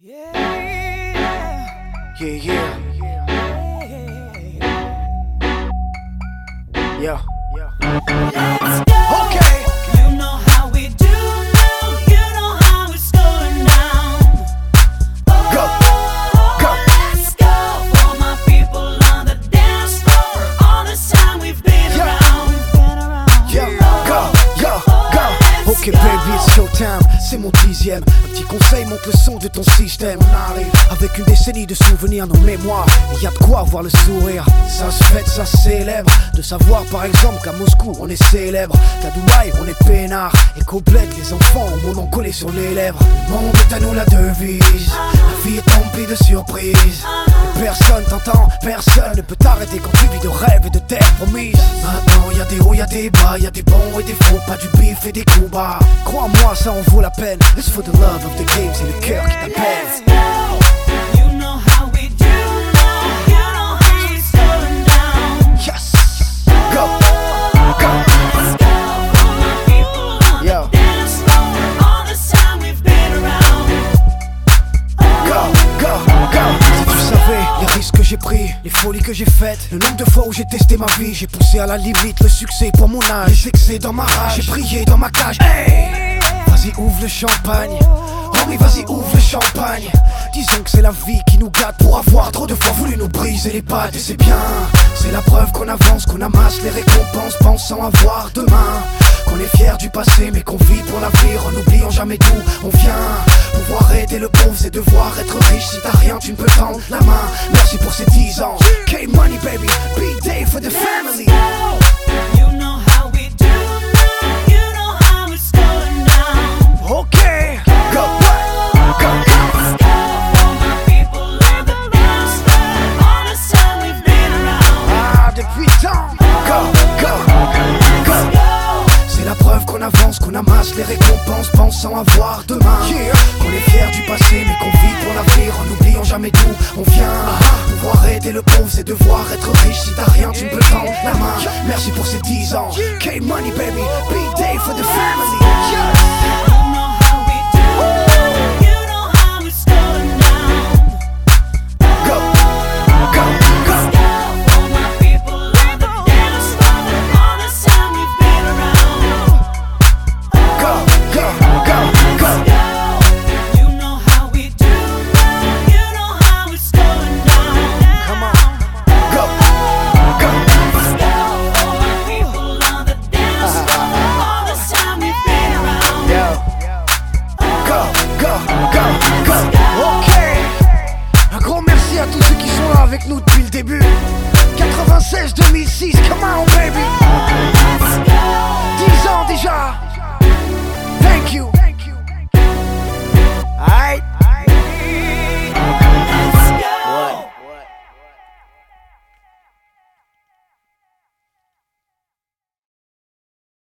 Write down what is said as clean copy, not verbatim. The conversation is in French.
Yeah, yeah. Yeah. Let's go. Okay. You know how we do now. You know how it's going down. Go. Let's go. For my people on the dance floor. All the time we've been Yeah. around. Yeah. Go. Ok baby, it's showtime. C'est mon 10e. Un petit conseil, monte le son de ton système. On arrive avec une décennie de souvenirs, nos mémoires. Et y a de quoi voir le sourire. Ça se fête, ça se célèbre. De savoir par exemple qu'à Moscou on est célèbre, qu'à Dubaï on est peinard, et qu'au bled les enfants ont mon nom collé sur les lèvres. Le monde est à nous la devise. La vie est remplie de surprises. Et personne t'entend, personne ne peut t'arrêter quand tu vis de rêves et de terre promise. Maintenant y a des hauts, y a des bas, y a des bons et des faux, pas du bif et des coups bas. Crois-moi, ça en vaut la peine. It's for the love of the game, c'est le cœur qui Let's t'appelle. go. You know how we do now. You know how it's going down. Yes. Go. Go. Let's go. For my people on Yo. the dance floor. All the time we've been around. Go, si tu savais les risques que j'ai pris, les folies que j'ai faites, le nombre de fois où j'ai testé ma vie, j'ai poussé à la limite le succès pour mon âge, les excès dans ma rage, j'ai prié dans ma cage. Hey, vas-y ouvre le champagne, oh oui vas-y ouvre le champagne. Disons que c'est la vie qui nous gâte pour avoir trop de fois voulu nous briser les pattes. Et c'est bien, c'est la preuve qu'on avance, qu'on amasse les récompenses pensant avoir demain. Qu'on est fier du passé mais qu'on vit pour l'avenir en n'oubliant jamais d'où on vient. Pouvoir aider le pauvre c'est devoir être riche. Si t'as rien tu ne peux tendre la main. Merci pour ces 10 ans. K-Money baby, big day for the family. You know how we do now. You know how it's going down. Ok, go, go, Let's go. For my people on the dance floor. All the time we've been around. Ah depuis tant. Go, go, go. C'est la preuve qu'on avance, qu'on amasse les récompenses pensant avoir demain. Qu'on est fier du passé mais qu'on vit pour l'avenir en n'oubliant jamais d'où on vient. Pouvoir aider le pauvre c'est devoir être riche. Si t'as rien tu ne peux tendre la main. Merci pour ces 10 ans. K-Money baby, big day for the family. You know how we do now. You know how it's going down. Go, go, go. Let's go. For my people on the dance floor. All the time we've been around. Go, go, go, go. Let's go. You know how we do now. You know how it's going down. Come on. Go, go. Let's go. For my people on the dance floor. All the time we've been around. Go, go, go, go. Ok. Un grand merci à tous ceux qui sont là avec nous depuis le début. 96-2006, come on baby.